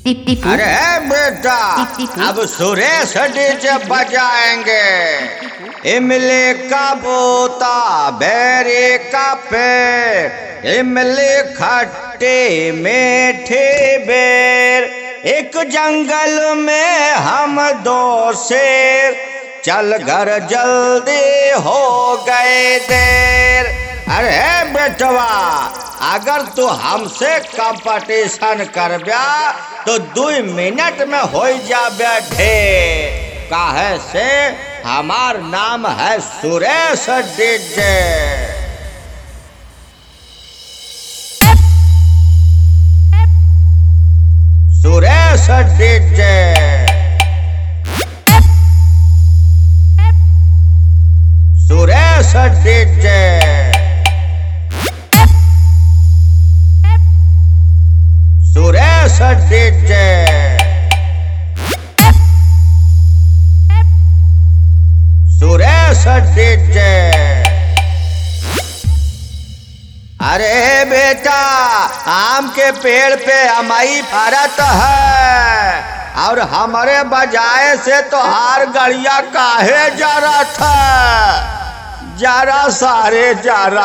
टिप्पू। अरे बेटा अब सुरेश डीजे बजाएंगे। इमली का बोता बेरी का पेड़, इमली खट्टी मीठी बेर, एक जंगल में हम दो शेर, चल घर जल्दी हो गए देर। अरे बेटवा अगर तू हमसे कंपटीशन करब्या तो 2 मिनट में हो जाबे ढेर। काहे से हमार नाम है Suresh DJ. Suresh DJ. Suresh DJ. Suresh DJ. Suresh DJ. अरे बेटा आम के पेड़ पे अमई फरत है और हमारे बजाए से तो हार गड़िया काहे जा रहा था। जरा सारे जरा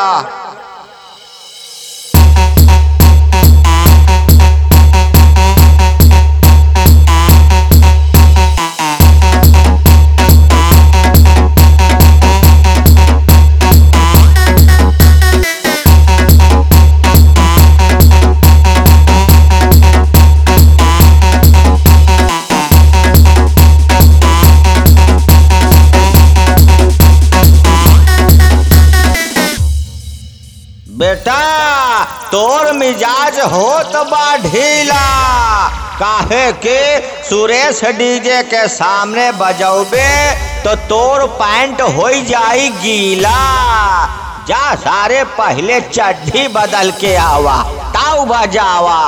बेटा तोर मिजाज होत बा ढीला। काहे के सुरेश डीजे के सामने बजौबे तो तोर पैंट हो जाई गीला। जा सारे पहले चड्ढी बदल के आवा ताऊ बजावा।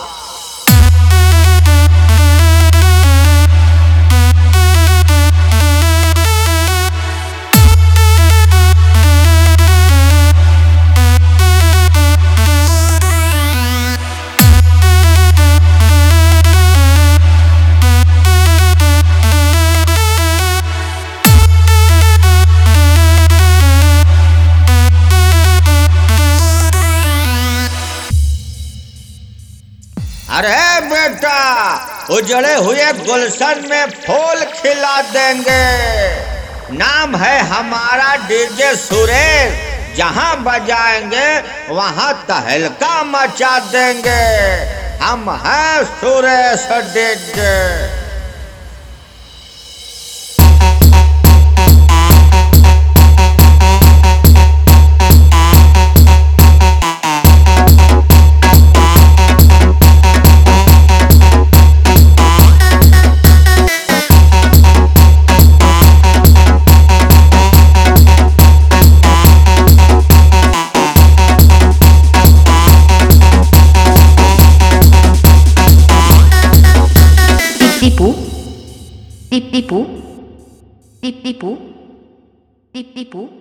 अरे बेटा उजड़े हुए गुलशन में फूल खिला देंगे। नाम है हमारा डीजे सुरेश, जहाँ बजाएंगे वहाँ तहलका मचा देंगे। हम हैं सुरेश डीजे। टिप्पू टिप्पू टिप्पू टिप्पू।